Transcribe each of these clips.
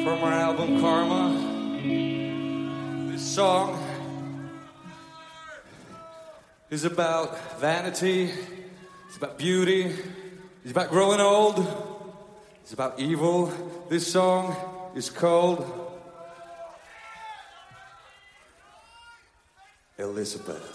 from our album Karma. This song is about vanity, it's about beauty, it's about growing old, it's about evil. This song is called Elizabeth.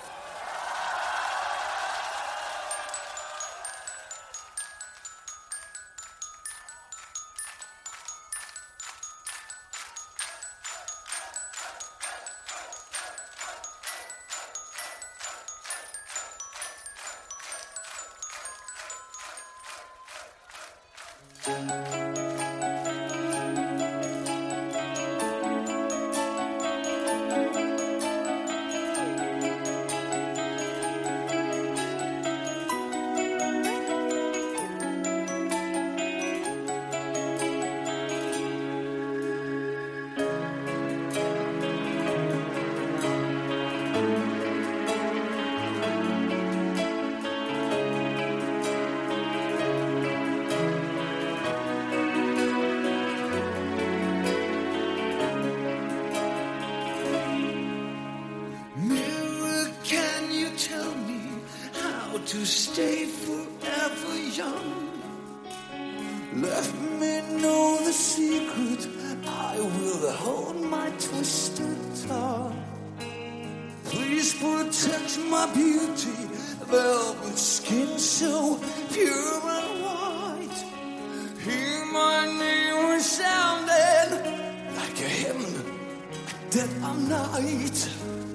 To stay forever young. Let me know the secret, I will hold my twisted tongue. Please protect my beauty, velvet skin so pure and white. Hear my name resounding like a hymn at dead of night.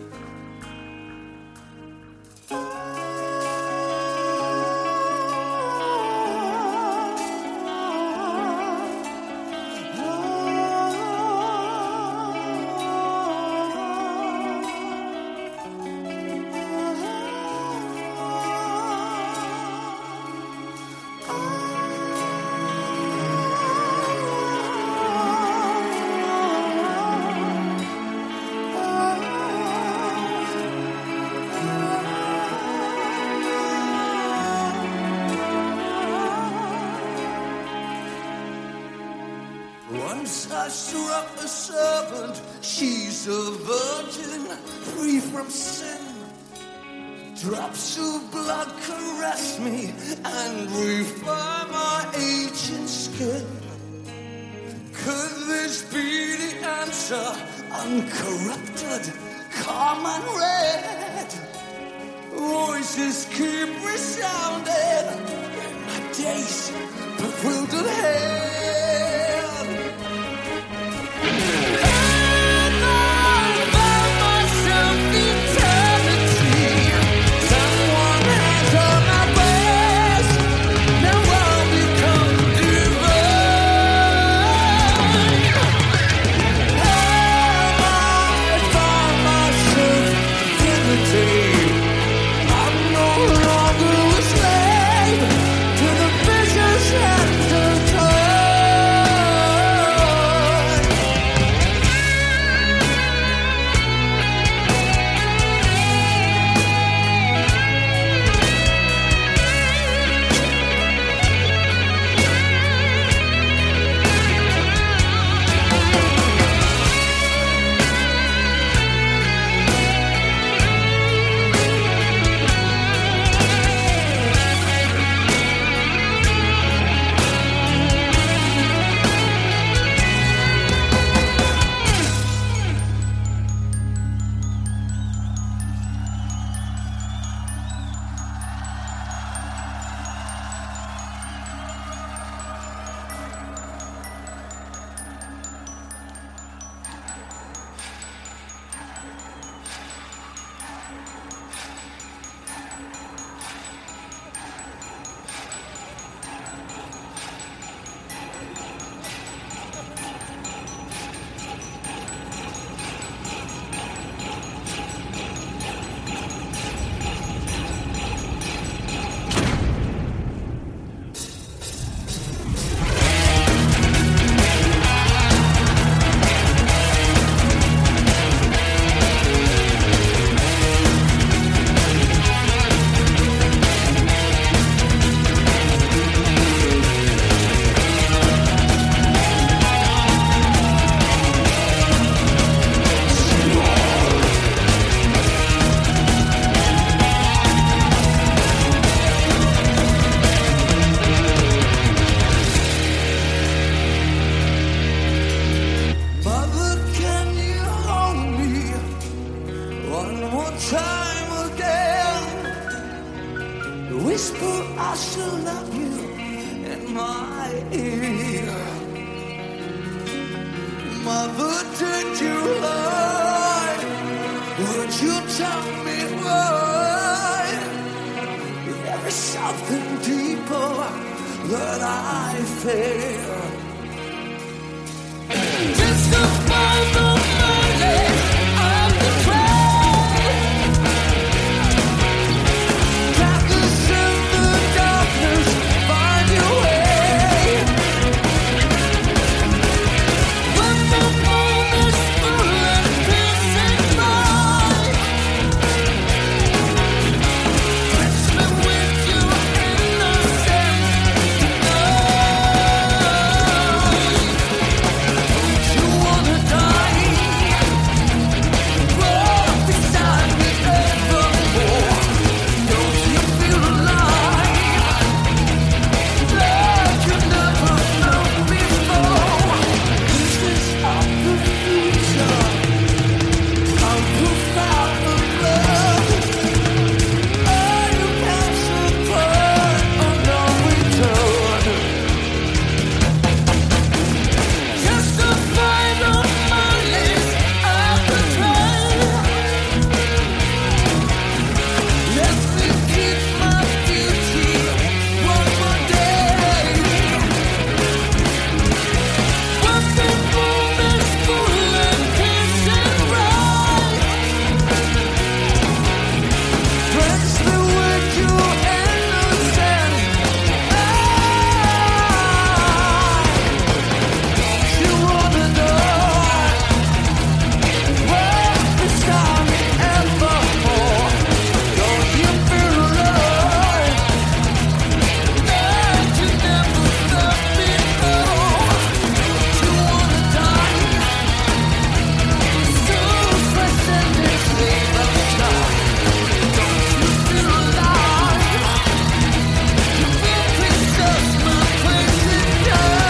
Once I struck a servant, she's a virgin, free from sin. Drops of blood caress me and refine my aging skin. Could this be the answer? Uncorrupted, calm and red. Voices keep resounding in my days, bewildered head. I'm no longer a slave to the vicious my ear. Mother, did you lie? Would you tell me why? There is something deeper that I fear. Just to find the money of the train. Darkness in the darkness, find your way. When the moon is full and piercing light, touch me with your innocence tonight. You wanna die? Walk beside me evermore. Don't you feel alive? Like you never felt before. This is of the future. How profound the love. Are you past the point of no return? Just to find the mileage of the train. Let me keep my beauty one more day. When the moon is full and piercing bright, drench me with your innocence. You wanna know? Walk beside me evermore. Don't you feel alive? Like you never felt before. You wanna die? So fresh and sleep outside. Don't you feel alive? You feel precious, my crazy time.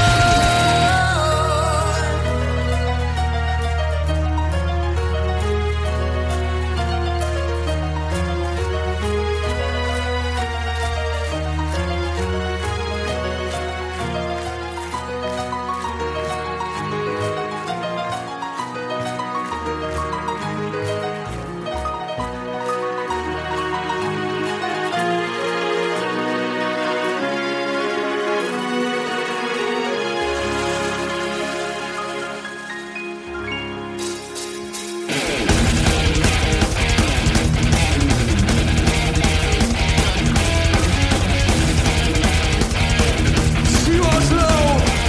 See what's low.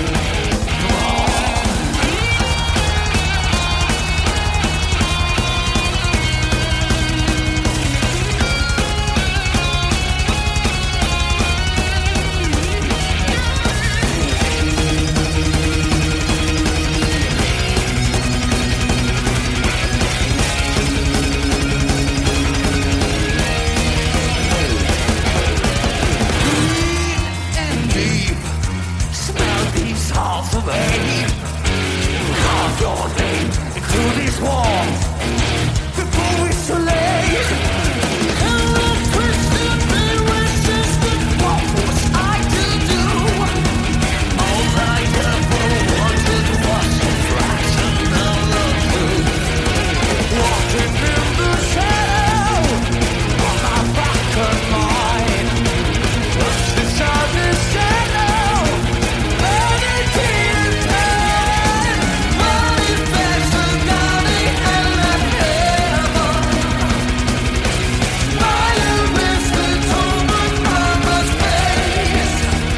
And deep, smell these halls of hate. Carve your name into these walls before it's too late. Hello, Christian, be resistant. What was I to do? All I ever wanted was a fraction of the truth. Walking in the shadow of my back and mine. Inside this shadow, vanity and pain. Manifest the God in hell and heaven. Violent is the torment mama's face.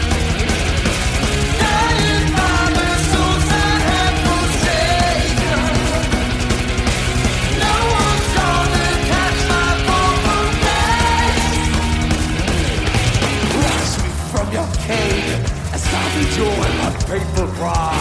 Dying by the souls that have forsaken. No one's gonna catch my broken face. Rise me from your cave as I rejoin my paper bride.